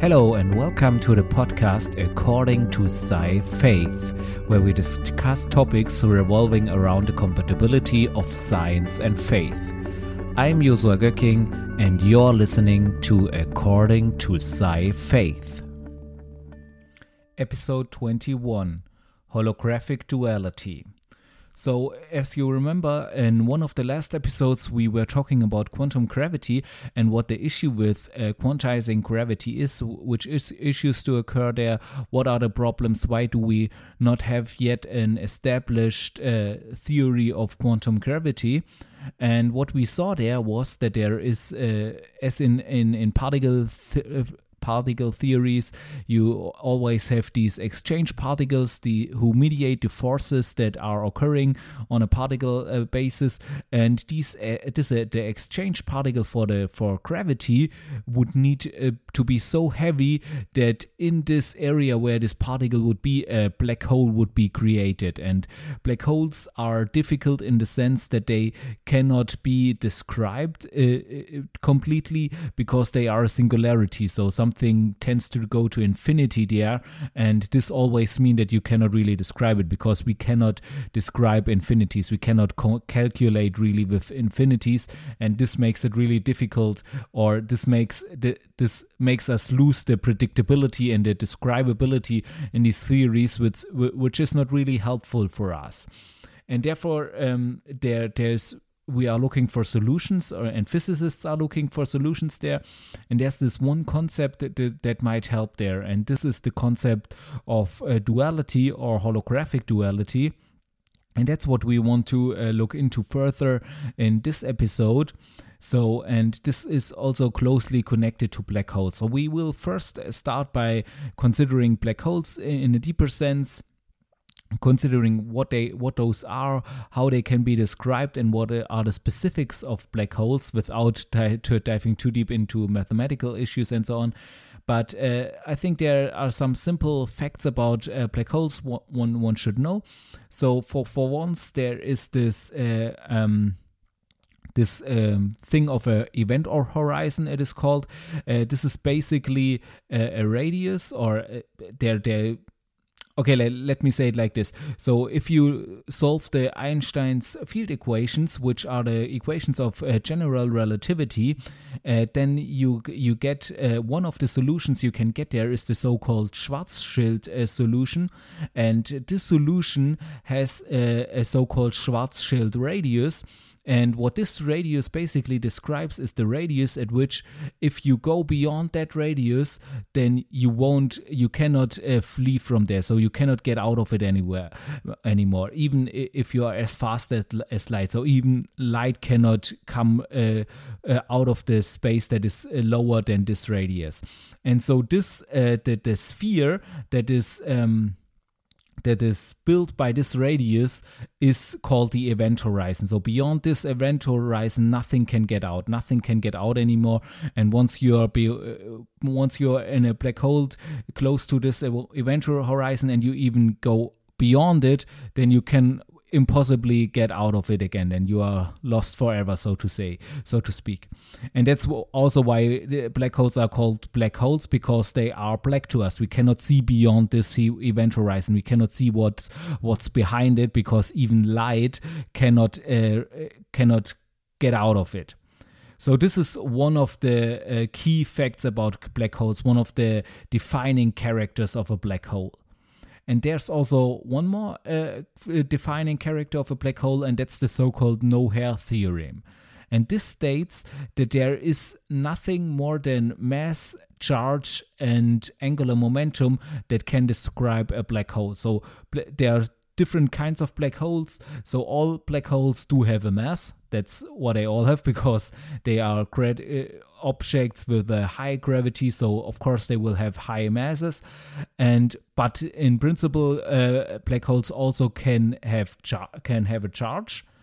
Hello and welcome to the podcast According to Sci Faith, where we discuss topics revolving around the compatibility of science and faith. I'm Joshua Göcking and you're listening to According to Sci Faith. Episode 21, Holographic Duality. So, as you remember, in one of the last episodes we were talking about quantum gravity and what the issue with quantizing gravity is, which issues to occur there, what are the problems, why do we not have yet an established theory of quantum gravity. And what we saw there was that there is, as in particle theories, you always have these exchange particles who mediate the forces that are occurring on a particle basis, and the exchange particle for gravity would need to be so heavy that in this area where this particle would be, a black hole would be created. And black holes are difficult in the sense that they cannot be described completely because they are a singularity. So something tends to go to infinity there, and this always means that you cannot really describe it because we cannot describe infinities. We cannot calculate really with infinities, and this makes it really difficult, or this makes us lose the predictability and the describability in these theories, which is not really helpful for us. And therefore, we are looking for solutions, and physicists are looking for solutions there. And there's this one concept that might help there, and this is the concept of duality or holographic duality. And that's what we want to look into further in this episode. So, and this is also closely connected to black holes. So we will first start by considering black holes in a deeper sense, considering what those are, how they can be described, and what are the specifics of black holes without diving too deep into mathematical issues and so on. But I think there are some simple facts about black holes one should know. So for once, there is this thing of an event or horizon, it is called. This is basically a radius, or Okay, let me say it like this. So if you solve the Einstein's field equations, which are the equations of general relativity, then you get one of the solutions you can get there is the so-called Schwarzschild solution. And this solution has a so-called Schwarzschild radius. And what this radius basically describes is the radius at which, if you go beyond that radius, then you cannot flee from there. So you cannot get out of it anymore, even if you are as fast as light. So even light cannot come out of the space that is lower than this radius. And so this the sphere that is built by this radius is called the event horizon. So beyond this event horizon, nothing can get out anymore. And once you're in a black hole close to this event horizon, and you even go beyond it, then you can impossibly get out of it again, and you are lost forever, so to speak. And that's also why the black holes are called black holes, because they are black to us. We cannot see beyond this event horizon. We cannot see what's behind it, because even light cannot get out of it. So this is one of the key facts about black holes, one of the defining characters of a black hole. And there's also one more defining character of a black hole, and that's the so-called no-hair theorem. And this states that there is nothing more than mass, charge, and angular momentum that can describe a black hole. So there are different kinds of black holes. So all black holes do have a mass. That's what they all have, because they are objects with a high gravity. So of course they will have high masses. But in principle, black holes also can have a charge.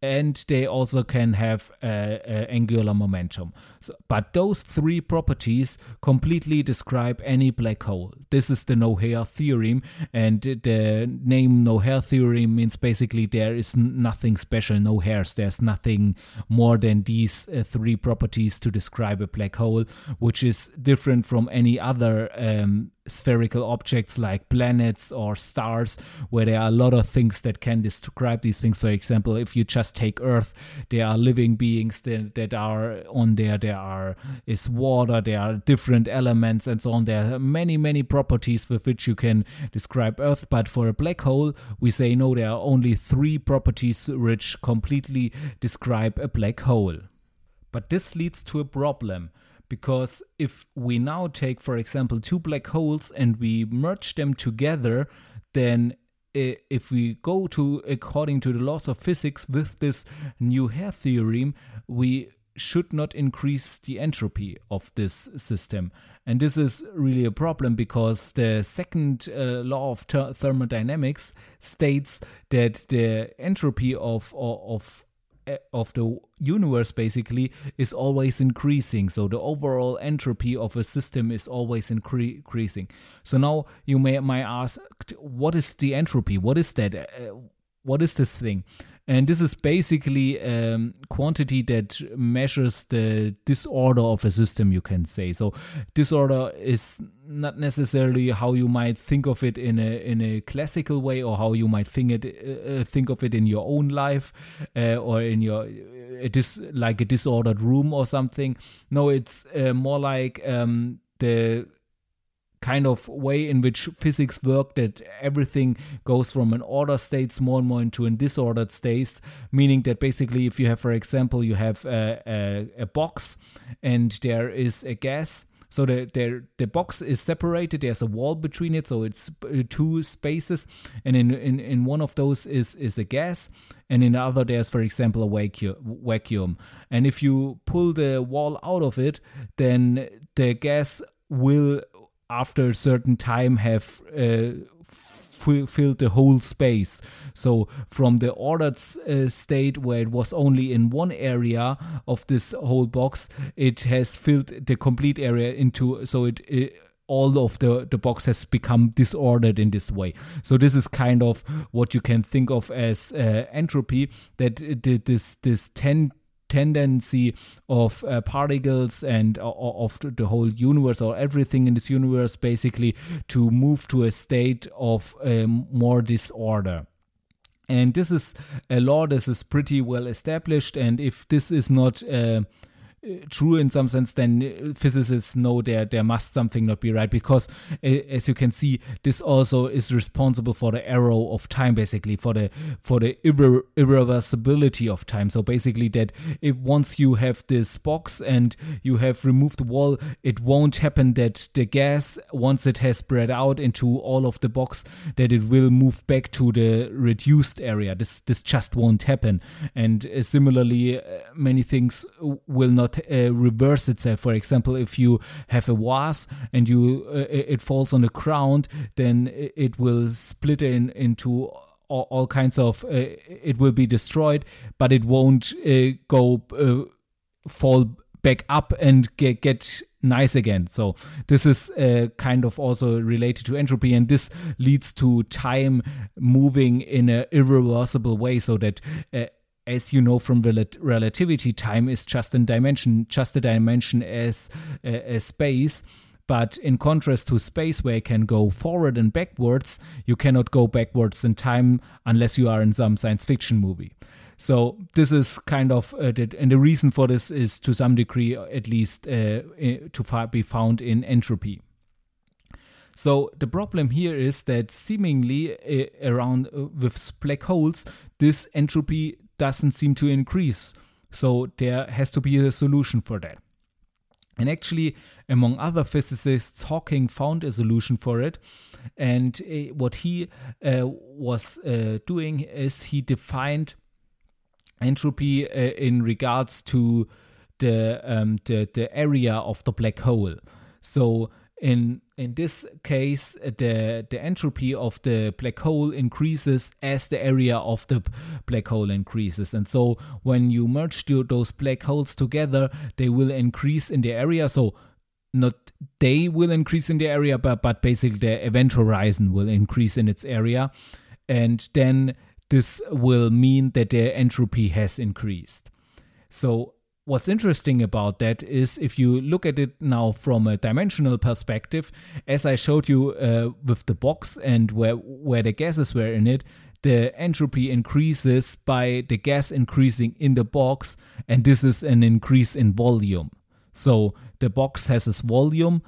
and they also can have angular momentum. But those three properties completely describe any black hole. This is the No-Hair theorem, and the name No-Hair theorem means basically there is nothing special, no hairs. There's nothing more than these three properties to describe a black hole, which is different from any other spherical objects like planets or stars, where there are a lot of things that can describe these things. For example, if you just take Earth, there are living beings that are on there. There is water, there are different elements and so on. There are many properties with which you can describe Earth, but for a black hole we say no, there are only three properties which completely describe a black hole. But this leads to a problem, because if we now take, for example, two black holes and we merge them together, then if we go to according to the laws of physics with this No-Hair theorem, we should not increase the entropy of this system. And this is really a problem, because the second law of thermodynamics states that the entropy of the universe basically is always increasing. So the overall entropy of a system is always increasing. So now you might ask, what is the entropy? What is that? What is this thing? And this is basically quantity that measures the disorder of a system, you can say. So disorder is not necessarily how you might think of it in a classical way, or how you might think of it in your own life, or in your like a disordered room or something. No, it's more like the kind of way in which physics work, that everything goes from an order state more and more into a disordered state, meaning that basically if you have, for example, you have a box and there is a gas. So the box is separated, there's a wall between it, so it's two spaces, and in one of those is a gas, and in the other there's, for example, a vacuum. And if you pull the wall out of it, then the gas will, after a certain time, have filled the whole space. So from the ordered state where it was only in one area of this whole box, it has filled the complete area into, so it all of the box has become disordered in this way. So this is kind of what you can think of as entropy, that this tendency of particles and of the whole universe, or everything in this universe basically, to move to a state of more disorder. And this is a law that is pretty well established, and if this is not true in some sense, then physicists know there must something not be right, because as you can see, this also is responsible for the arrow of time, basically for the irreversibility of time. So basically that if once you have this box and you have removed the wall, it won't happen that the gas, once it has spread out into all of the box, that it will move back to the reduced area. This just won't happen. And similarly, many things will not reverse itself. For example, if you have a vase and it falls on the ground, then it will split into all kinds of it will be destroyed, but it won't fall back up and get nice again. So this is kind of also related to entropy, and this leads to time moving in an irreversible way, so that as you know from relativity, time is just a dimension as space. But in contrast to space, where it can go forward and backwards, you cannot go backwards in time unless you are in some science fiction movie. So this is kind of, and the reason for this is to some degree at least to be found in entropy. So the problem here is that seemingly around with black holes, this entropy doesn't seem to increase. So there has to be a solution for that. And actually, among other physicists, Hawking found a solution for it. And what he was doing is he defined entropy in regards to the area of the black hole. So in this case, the entropy of the black hole increases as the area of the black hole increases. And so when you merge those black holes together, they will increase in the area. So not they will increase in the area, but basically the event horizon will increase in its area. And then this will mean that the entropy has increased. So what's interesting about that is if you look at it now from a dimensional perspective, as I showed you with the box and where the gases were in it, the entropy increases by the gas increasing in the box, and this is an increase in volume. So the box has its volume,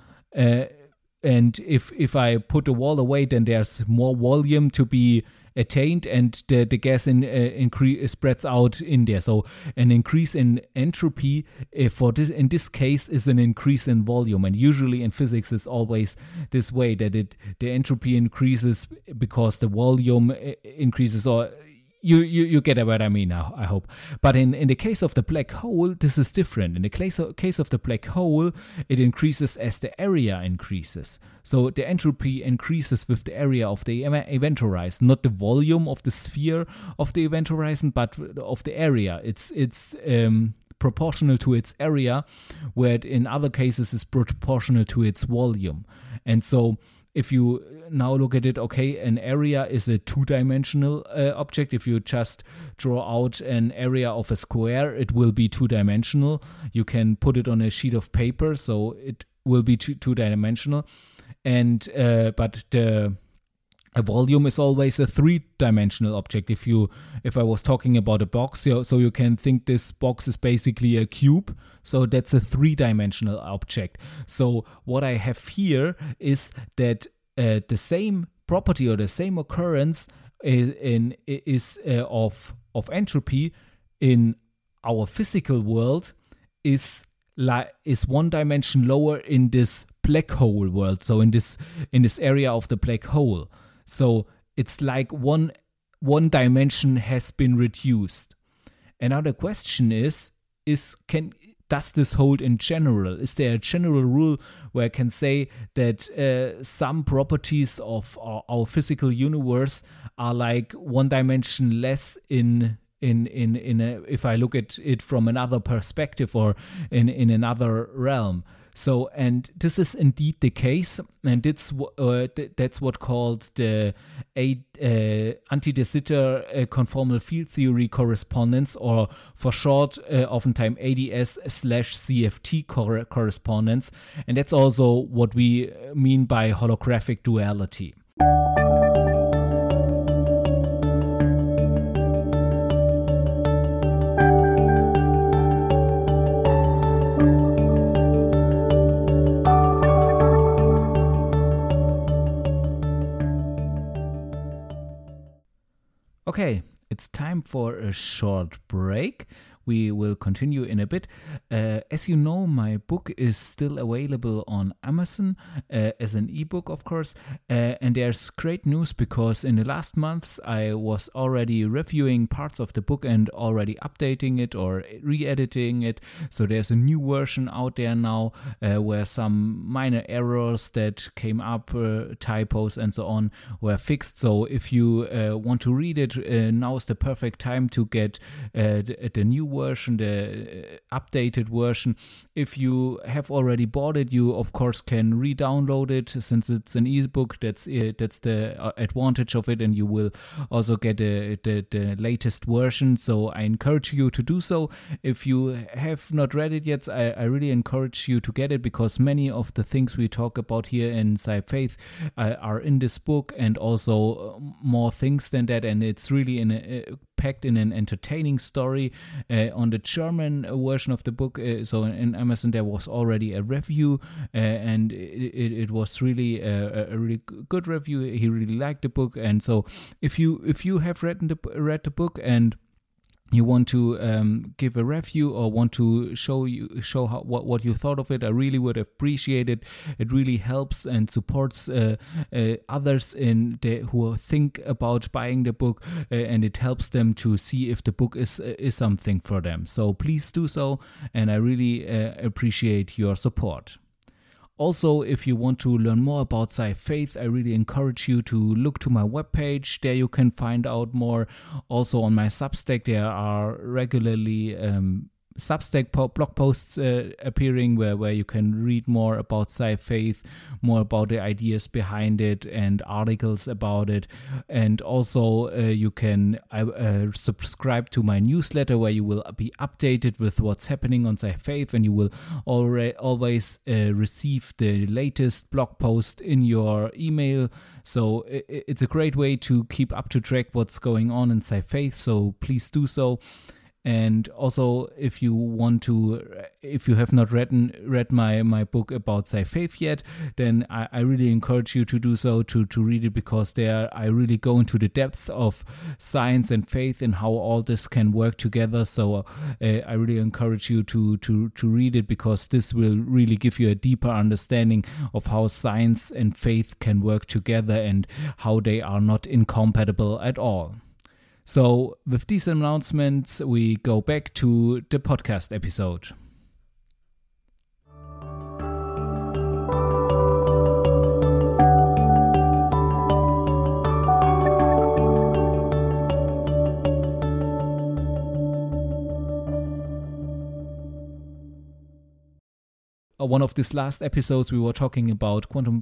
and if I put the wall away, then there's more volume to be attained, and the gas increase spreads out in there. So an increase in entropy in this case is an increase in volume, and usually in physics it's always this way, that the entropy increases because the volume increases, or you get what I mean now, I hope. But in the case of the black hole, this is different. In the case of the black hole, it increases as the area increases. So the entropy increases with the area of the event horizon, not the volume of the sphere of the event horizon, but of the area. It's proportional to its area, where it in other cases is proportional to its volume. And so if you now look at it, okay, an area is a two-dimensional object. If you just draw out an area of a square, it will be two-dimensional. You can put it on a sheet of paper, so it will be two-dimensional. And but a volume is always a three-dimensional object. If I was talking about a box, so you can think this box is basically a cube. So that's a three-dimensional object. So what I have here is that the same property or the same occurrence is of entropy in our physical world is one dimension lower in this black hole world. So in this area of the black hole. So it's like one dimension has been reduced. Another question is does this hold in general? Is there a general rule where I can say that some properties of our physical universe are like one dimension less if I look at it from another perspective or in another realm? So, and this is indeed the case, and that's what called the anti-de Sitter conformal field theory correspondence, or for short, oftentimes ADS/CFT correspondence, and that's also what we mean by holographic duality. Okay, it's time for a short break. We will continue in a bit. As you know, my book is still available on Amazon as an ebook, of course. And there's great news, because in the last months I was already reviewing parts of the book and already updating it or re-editing it. So there's a new version out there now where some minor errors that came up, typos and so on, were fixed. So if you want to read it, now is the perfect time to get the new version, the updated version. If you have already bought it, you of course can re-download it, since it's an ebook. That's the advantage of it, and you will also get the latest version. So I encourage you to do so. If you have not read it yet, I really encourage you to get it, because many of the things we talk about here in Sci-Faith are in this book, and also more things than that. And it's really packed in an entertaining story. On the German version of the book, so in Amazon, there was already a review, and it was really a really good review. He really liked the book, and so if you have read the book and you want to give a review or want to show what you thought of it, I really would appreciate it. It really helps and supports others who think about buying the book, and it helps them to see if the book is something for them. So please do so, and I really appreciate your support. Also, if you want to learn more about Sci-Faith, I really encourage you to look to my webpage. There you can find out more. Also on my Substack, there are regularly Substack blog posts appearing where you can read more about Sci-Faith, more about the ideas behind it, and articles about it. And also you can subscribe to my newsletter, where you will be updated with what's happening on Sci-Faith, and you will always receive the latest blog post in your email. So it's a great way to keep up to track what's going on in Sci-Faith, so please do so. And also, if you have not read my book about Sci-Faith yet, then I really encourage you to do so, to read it, because there I really go into the depth of science and faith and how all this can work together. So I really encourage you to read it, because this will really give you a deeper understanding of how science and faith can work together and how they are not incompatible at all. So with these announcements, we go back to the podcast episode. One of these last episodes, we were talking about quantum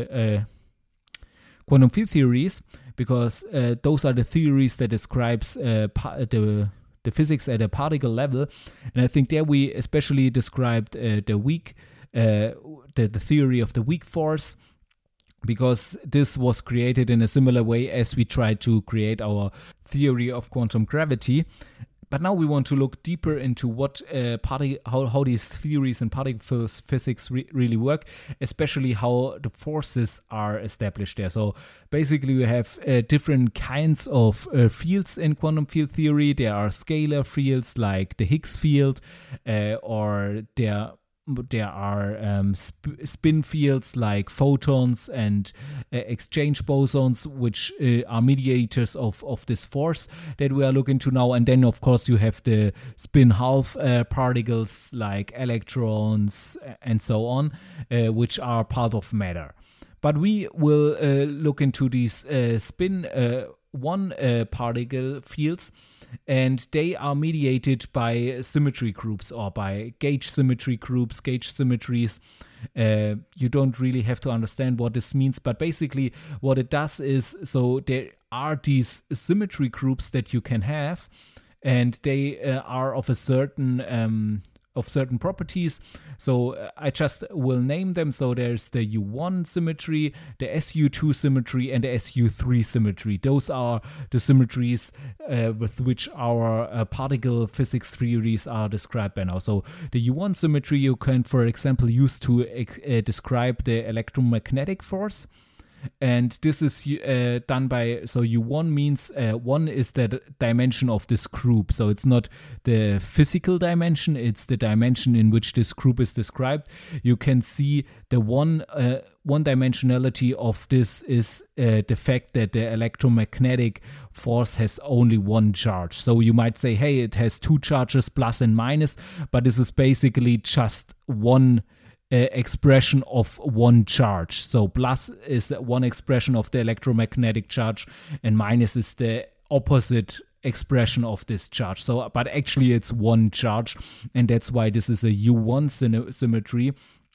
field theories, because those are the theories that describes the physics at a particle level. And I think there we especially described the theory of the weak force, because this was created in a similar way as we tried to create our theory of quantum gravity. But now we want to look deeper into what how these theories in particle physics really work, especially how the forces are established there. So basically we have different kinds of fields in quantum field theory. There are scalar fields like the Higgs field, or there are spin fields like photons and exchange bosons, which are mediators of this force that we are looking to now. And then, of course, you have the spin half particles like electrons and so on, which are part of matter. But we will look into these spin one particle fields, and they are mediated by symmetry groups, or by gauge symmetry groups, gauge symmetries. You don't really have to understand what this means, but basically what it does is, so there are these symmetry groups that you can have, and they are of a certain properties. So I just will name them. So there's the U1 symmetry, the SU2 symmetry, and the SU3 symmetry. Those are the symmetries with which our particle physics theories are described by now. So the U1 symmetry you can, for example, use to describe the electromagnetic force. And this is done by, so U1 means 1 is the dimension of this group. So it's not the physical dimension, it's the dimension in which this group is described. You can see the one dimensionality of this is the fact that the electromagnetic force has only one charge. So you might say, hey, it has two charges, plus and minus, but this is basically just one expression of one charge. So plus is one expression of the electromagnetic charge, and minus is the opposite expression of this charge. So, but actually it's one charge, and that's why this is a U1 symmetry.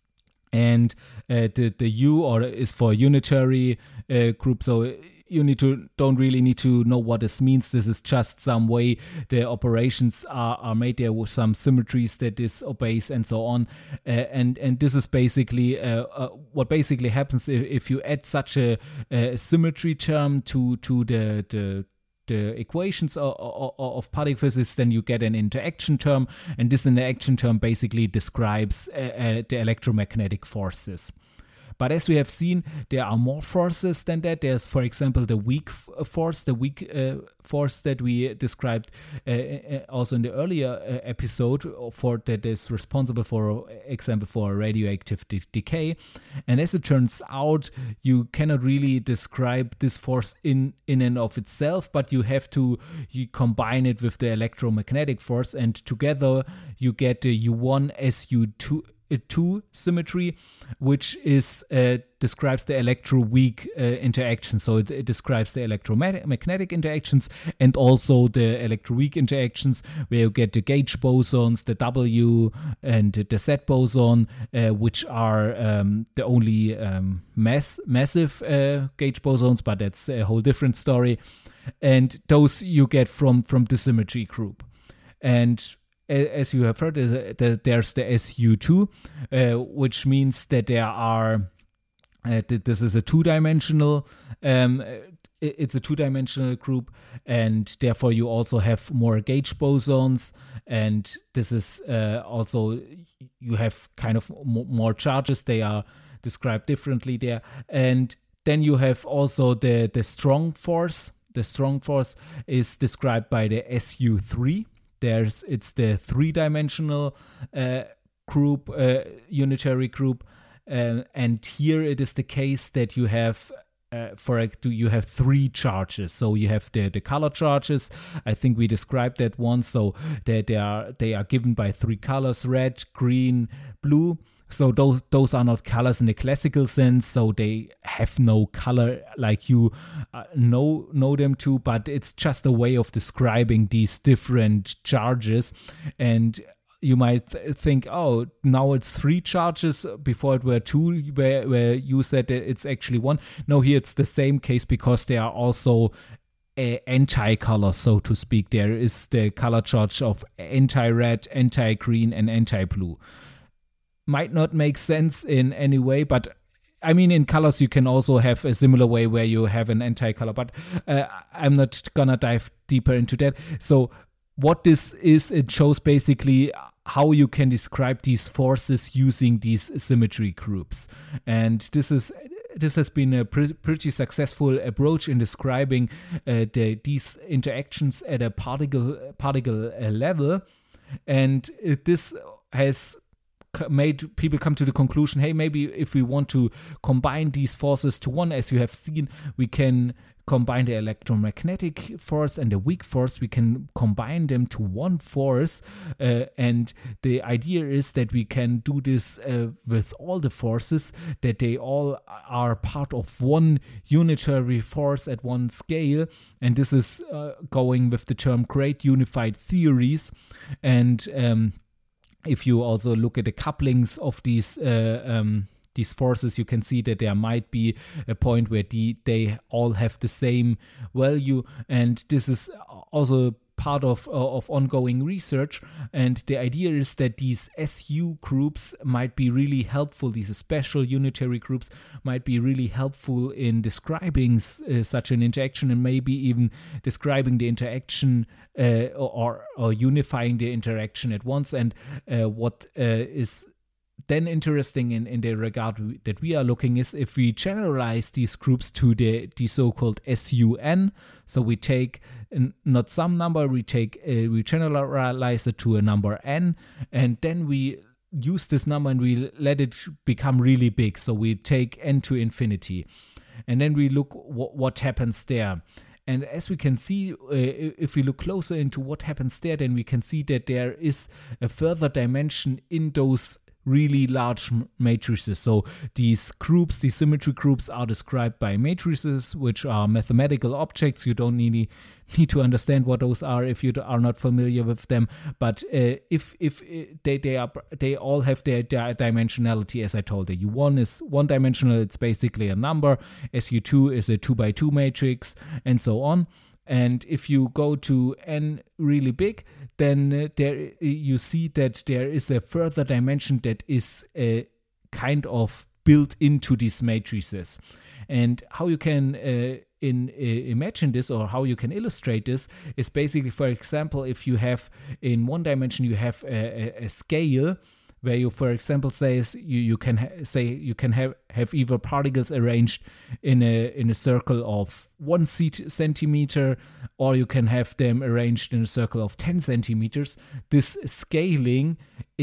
And the U is for unitary group. So you don't really need to know what this means. This is just some way the operations are made there with some symmetries that this obeys and so on. And this is basically what basically happens if you add such a symmetry term to the equations of particle physics, then you get an interaction term, and this interaction term basically describes the electromagnetic forces. But as we have seen, there are more forces than that. There's, for example, the weak force that we described also in the earlier episode, that is responsible, for example, for radioactive decay. And as it turns out, you cannot really describe this force in and of itself, but you have to combine it with the electromagnetic force, and together you get the U1 SU2 SU2 symmetry, which is describes the electroweak interaction. So it describes the electromagnetic interactions and also the electroweak interactions, where you get the gauge bosons, the W and the Z boson, which are the only massive gauge bosons, but that's a whole different story. And those you get from the symmetry group. And as you have heard, there's the SU2, which means that there are this is a two-dimensional it's a two-dimensional group, and therefore you also have more gauge bosons, and this is also, you have kind of more charges. They are described differently there. And then you have also the strong force. The strong force is described by the SU3. It's the three-dimensional group, unitary group, and here it is the case that you have you have three charges. So you have the color charges. I think we described that once. So they are given by three colors: red, green, blue. So those are not colors in the classical sense, so they have no color like you know them to, but it's just a way of describing these different charges. And you might think, oh, now it's three charges, before it were two, where you said that it's actually one. No, here it's the same case, because they are also anti-color, so to speak. There is the color charge of anti-red, anti-green, and anti-blue. Might not make sense in any way, but I mean, in colors you can also have a similar way where you have an anti-color, but I'm not gonna dive deeper into that. So what this is, it shows basically how you can describe these forces using these symmetry groups. And this has been a pretty successful approach in describing these interactions at a particle level. And this has made people come to the conclusion, hey, maybe if we want to combine these forces to one, as you have seen, we can combine the electromagnetic force and the weak force. We can combine them to one force, and the idea is that we can do this with all the forces, that they all are part of one unitary force at one scale. And this is going with the term great unified theories. And if you also look at the couplings of these forces, you can see that there might be a point where they all have the same value, and this is also part of ongoing research. And the idea is that these SU groups might be really helpful. These special unitary groups might be really helpful in describing such an interaction, and maybe even describing the interaction or unifying the interaction at once. And what is then interesting in the regard that we are looking is if we generalize these groups to the so-called SUN. So we take not some number, we generalize it to a number n, and then we use this number and we let it become really big. So we take n to infinity, and then we look what happens there. And as we can see, if we look closer into what happens there, then we can see that there is a further dimension in those really large matrices. So these groups, these symmetry groups, are described by matrices, which are mathematical objects. You don't need to understand what those are if you are not familiar with them. But if they all have their dimensionality, as I told you. U1 is one dimensional; it's basically a number. SU2 is a 2x2 matrix, and so on. And if you go to n really big, then there you see that there is a further dimension that is kind of built into these matrices. And how you can imagine this, or how you can illustrate this, is basically, for example, if you have in one dimension you have a scale, where you, for example, say you can have either particles arranged in a circle of 1 centimeter, or you can have them arranged in a circle of 10 centimeters. This scaling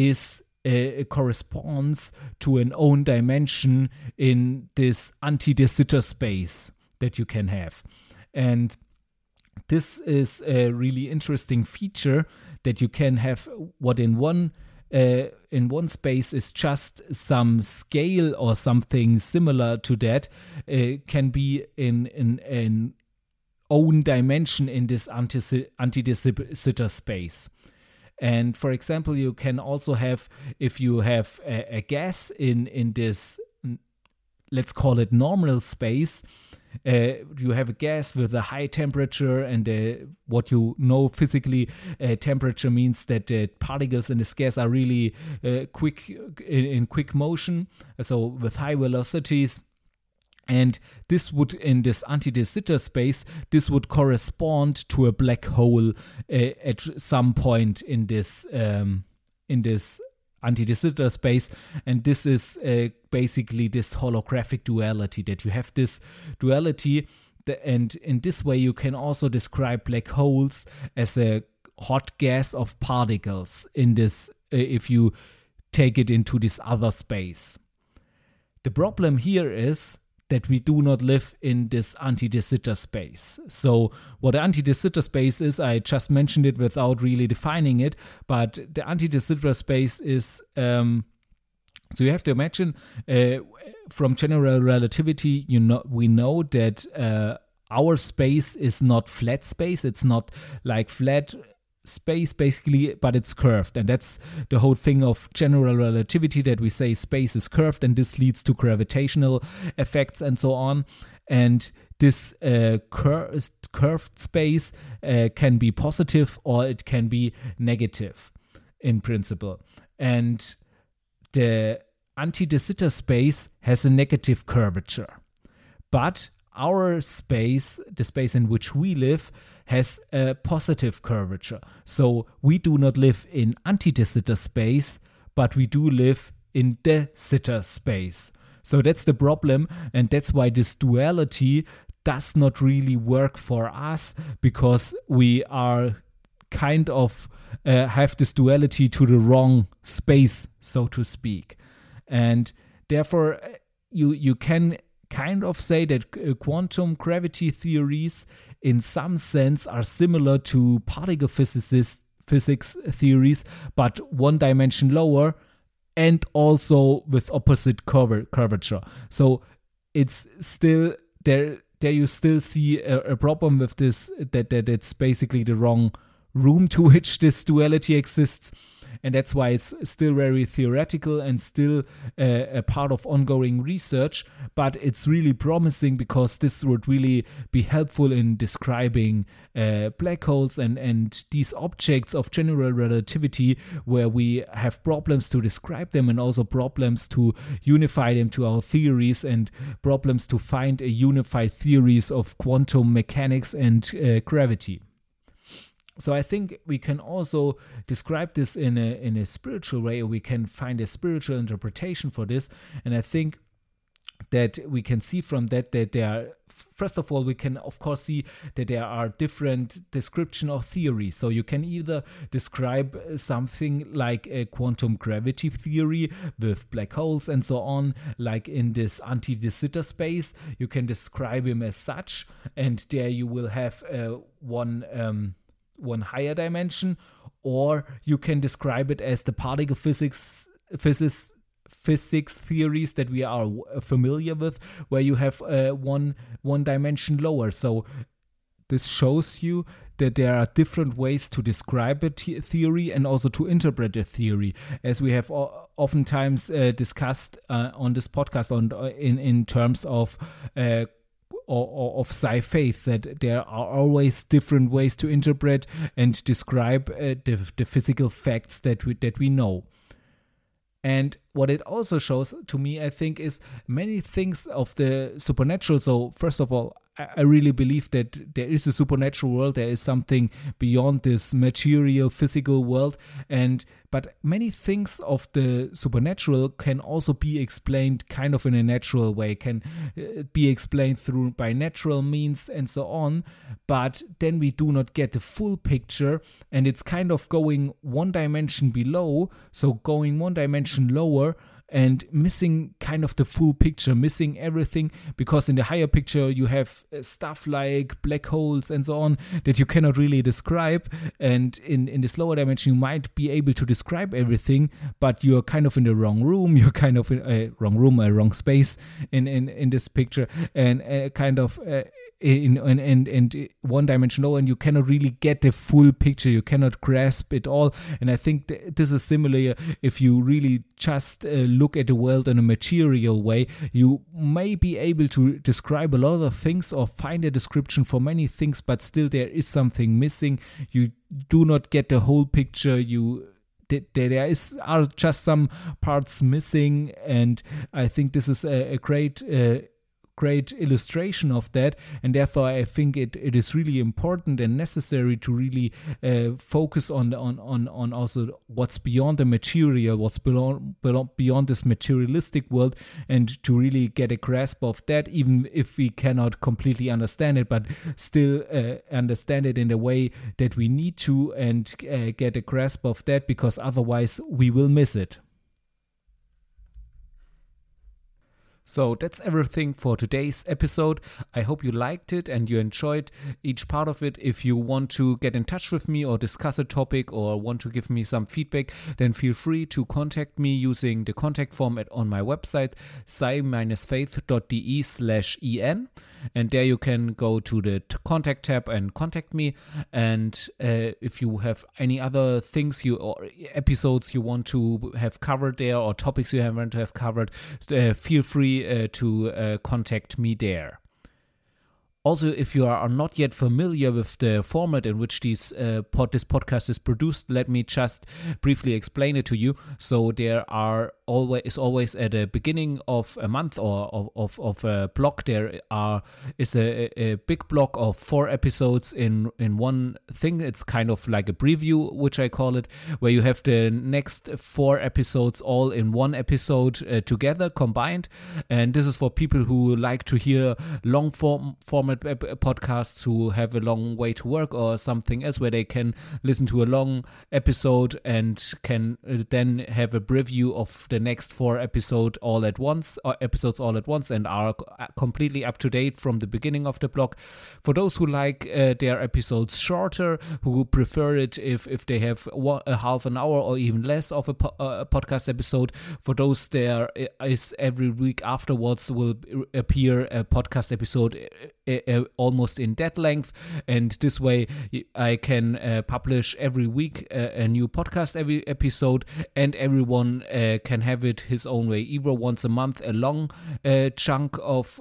corresponds to an own dimension in this anti-de Sitter space that you can have. And this is a really interesting feature, that you can have what in one in one space is just some scale or something similar to that, can be in an own dimension in this anti-de Sitter space. And for example, you can also have, if you have a gas in this, let's call it normal space, you have a gas with a high temperature, and what you know physically, temperature means that the particles in this gas are really quick in quick motion, so with high velocities. And this would, in this anti-de Sitter space, this would correspond to a black hole at some point in this anti-de Sitter space. And this is basically this holographic duality, that you have this duality, and in this way you can also describe black holes as a hot gas of particles in this, if you take it into this other space. The problem here is that we do not live in this anti-de Sitter space. So what the anti-de Sitter space is, I just mentioned it without really defining it, but the anti-de Sitter space is, so you have to imagine, from general relativity, we know that our space is not flat space. It's not like flat space basically, but it's curved, and that's the whole thing of general relativity, that we say space is curved, and this leads to gravitational effects and so on. And this curved space can be positive or it can be negative in principle. And the anti-de Sitter space has a negative curvature, but our space, the space in which we live, has a positive curvature. So we do not live in anti-de Sitter space, but we do live in de Sitter space. So that's the problem, and that's why this duality does not really work for us, because we are kind of have this duality to the wrong space, so to speak. And therefore, you can kind of say that quantum gravity theories in some sense are similar to particle physics theories, but one dimension lower and also with opposite curvature. So it's still there you still see a problem with this, that it's basically the wrong room to which this duality exists. And that's why it's still very theoretical and still a part of ongoing research. But it's really promising, because this would really be helpful in describing black holes and these objects of general relativity, where we have problems to describe them and also problems to unify them to our theories, and problems to find a unified theories of quantum mechanics and gravity. So I think we can also describe this in a spiritual way, or we can find a spiritual interpretation for this. And I think that we can see from that there are, first of all, we can of course see that there are different description of theories. So you can either describe something like a quantum gravity theory with black holes and so on, like in this anti-de Sitter space. You can describe him as such, and there you will have one higher dimension, or you can describe it as the particle physics theories that we are familiar with, where you have one dimension lower. So this shows you that there are different ways to describe a theory and also to interpret a theory, as we have oftentimes discussed on this podcast in terms of of sci-faith, that there are always different ways to interpret and describe the physical facts that we know. And what it also shows to me, I think, is many things of the supernatural. So first of all, I really believe that there is a supernatural world. There is something beyond this material, physical world. But many things of the supernatural can also be explained kind of in a natural way, can be explained by natural means and so on. But then we do not get the full picture, and it's kind of going one dimension below, so going one dimension lower, and missing kind of the full picture, missing everything, because in the higher picture you have stuff like black holes and so on that you cannot really describe, and in this lower dimension you might be able to describe everything, but you're kind of in the wrong room, you're kind of in a wrong space in this picture, and kind of in one dimension lower, and you cannot really get the full picture, you cannot grasp it all. And I think this is similar. If you really just look at the world in a material way, you may be able to describe a lot of things or find a description for many things, but still there is something missing. You do not get the whole picture. There are just some parts missing, and I think this is a great illustration of that, and therefore I think it is really important and necessary to really focus on also what's beyond the material, what's beyond this materialistic world, and to really get a grasp of that, even if we cannot completely understand it, but still understand it in the way that we need to, and get a grasp of that, because otherwise we will miss it. So that's everything for today's episode. I hope you liked it and you enjoyed each part of it. If you want to get in touch with me or discuss a topic or want to give me some feedback, then feel free to contact me using the contact form on my website, sei-faith.de/en. And there you can go to the contact tab and contact me. And if you have any other things or episodes you want to have covered there, or topics you want to have covered, feel free to contact me there. Also, if you are not yet familiar with the format in which this podcast is produced, let me just briefly explain it to you. So there is always at the beginning of a month or of a block, there is a big block of 4 episodes in one thing. It's kind of like a preview, which I call it, where you have the next 4 episodes all in one episode together, combined. And this is for people who like to hear long format podcasts, who have a long way to work or something else, where they can listen to a long episode and can then have a preview of the next 4 episodes all at once, and are completely up to date from the beginning of the block. For those who like their episodes shorter, who prefer it if they have a half an hour or even less of a podcast episode, for those there is every week afterwards will appear a podcast episode almost in that length, and this way I can publish every week a new podcast every episode, and everyone can have it his own way, either once a month a long chunk of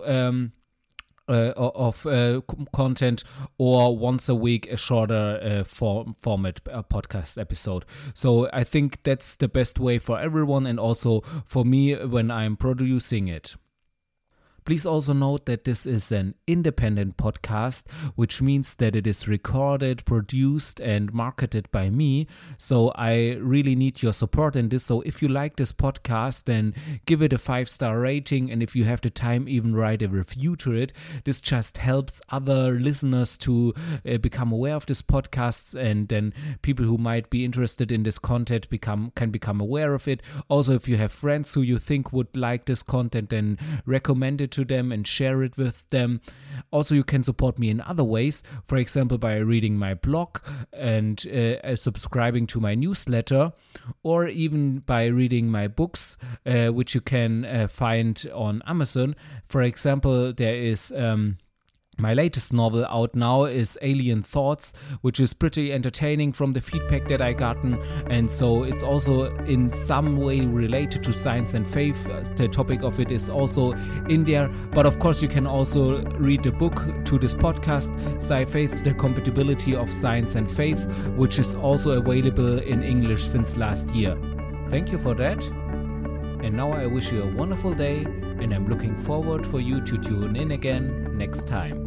content, or once a week a shorter format podcast episode. So I think that's the best way for everyone, and also for me when I'm producing it. Please also note that this is an independent podcast, which means that it is recorded, produced, and marketed by me. So I really need your support in this. So if you like this podcast, then give it a 5-star rating. And if you have the time, even write a review to it. This just helps other listeners to become aware of this podcast. And then people who might be interested in this content can become aware of it. Also, if you have friends who you think would like this content, then recommend it to them and share it with them. Also, you can support me in other ways, for example by reading my blog and subscribing to my newsletter, or even by reading my books, which you can find on Amazon. For example, there is my latest novel out now is Alien Thoughts, which is pretty entertaining from the feedback that I gotten, and so it's also in some way related to science and faith. The topic of it is also in there, but of course you can also read the book to this podcast, Sci-Faith, The Compatibility of Science and Faith, which is also available in English since last year. Thank you for that, and now I wish you a wonderful day, and I'm looking forward for you to tune in again next time.